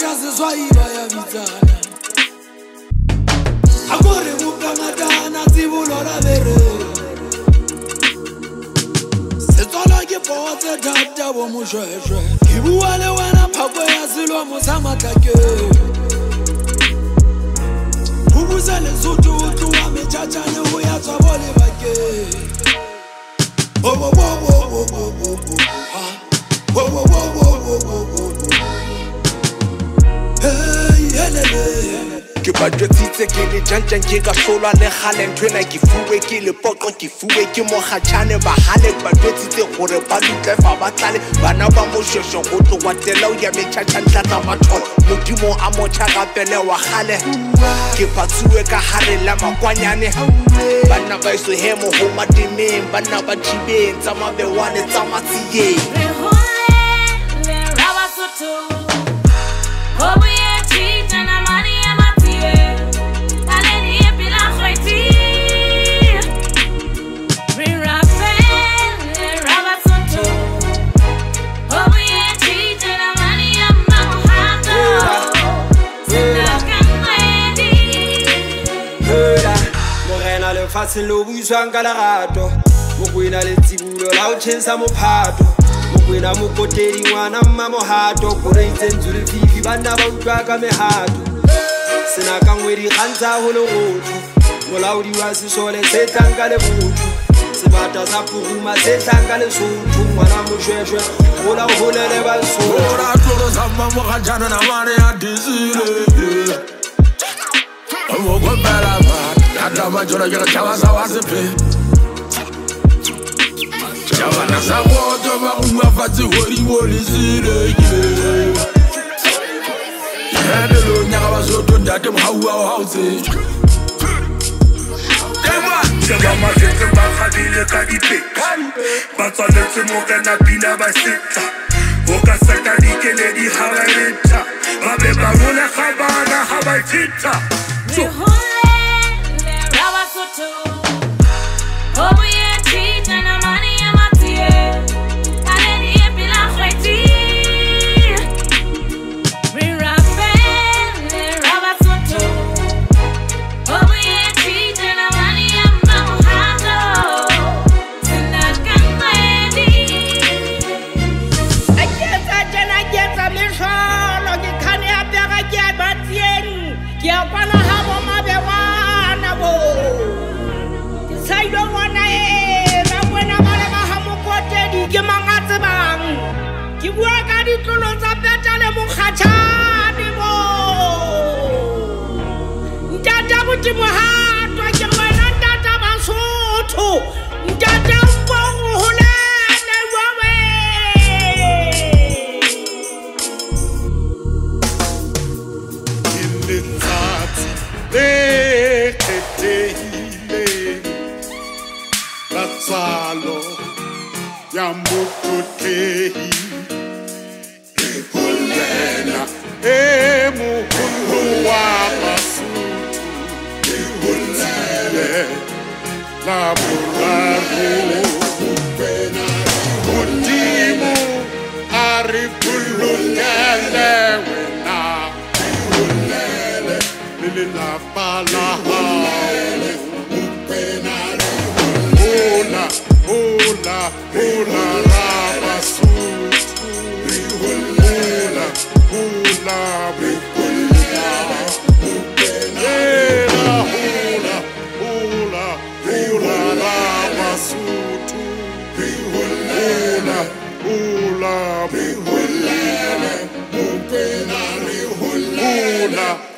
ya seswaiba ya bitsana a gore bokangatana tsibolora bere setswala ke potse thata bo moshweshwe ke bua le wena phako ya selomo sa matlakeng ho busa lesotho o tloa metjhatjane ho ya tswa bo lebakeng Ke ba jwetsitse ke le jantjang ke ka hlolwa le gale nthwena ke fuwe ke le poqo ke fuwe ke mogatjane ba hale ba jwetsitse gore ba lutlefa ba tlale bana ba moshweshwe go tlowa tela o ya metjhatjantla tsa batho modimo a motjha gapele wa gale ke patsuwe ka hare la makwanyane bana ba iso hemo ho matemeng bana ba jibeng tsa mabewane tsa matsiyeng Fatshe lo buiswang ka lerato mokwena le tsibulo la o tjhensa mophato mokwena mokotedi ngwana mma mohato gore itsentswe le fifi bana ba utlwa ka mehato sena ka ngwedi gantsa ho le rotho molaodi wa sesole se tlang ka le botho sebata sa puruma se tlang ka lesotho ngwana moshweshwe gola go holele ba nsotho ora tlolo sa mamogajana na mane ya disile o go bela ba Ata majora ke tšhaba sa wa sepe tšhaba na sa boto ba go mafatse hori bolisile ke lo nya ba so to ndate mohaua wa hautse Ba masetse ba kgadile ka dipeka ba tswaletse morena pina ba setla o ka seka dikeledi ha ba reta ba be ba role ga bana ha ba tshita Ki bua ka ditlolo tsa peta le mokgatjhane mo ntata botimo hatwa ke wena ntata Basotho ntata mbong holane wawe in the tsatsi le kgethehile la tsalo ya mokotlehi Moholo wa Basotho la boraro modimo a re bolokele wena le lelapa la hao hola la Basotho hola Hola,